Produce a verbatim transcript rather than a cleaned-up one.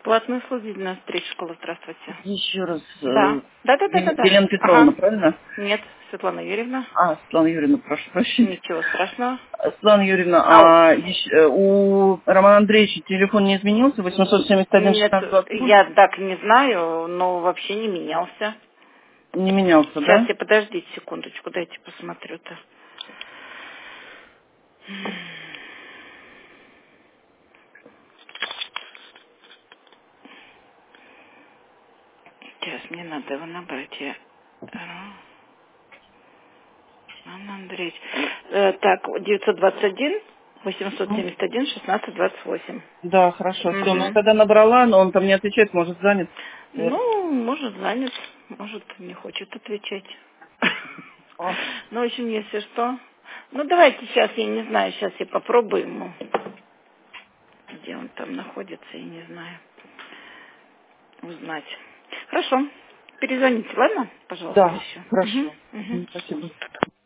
Бесплатная условительная встреча школа. Здравствуйте. Еще раз, Да. э, Да, да, да, да, Ел- да. Елена Петровна, Ага. правильно? Нет, Светлана Юрьевна. А, Светлана Юрьевна, прошу прощения. Ничего страшного. Светлана Юрьевна, А у- а ещё, э, у Романа Андреевича телефон не изменился? восемьсот семьдесят один нет, шестнадцать двадцать ноль? я так не знаю, но вообще не менялся. Не менялся, Сейчас да? я, подождите секундочку, дайте посмотрю-то. Сейчас мне надо его набрать. Я... Анна Андреевич. Э, так, девятьсот двадцать один, восемьсот М? семьдесят один, шестнадцать двадцать восемь. Да, хорошо, все. Ну, я Угу. тогда набрала, но он там не отвечает, может, занят. Наверное. Ну, может, занят, может, не хочет отвечать. А, Ну, в общем, если что. Ну, давайте сейчас, я не знаю, сейчас я попробую ему. Где он там находится, я не знаю. Узнать. Хорошо. Перезвоните, ладно? Пожалуйста, да, еще. хорошо. Угу, угу. Мгм, спасибо.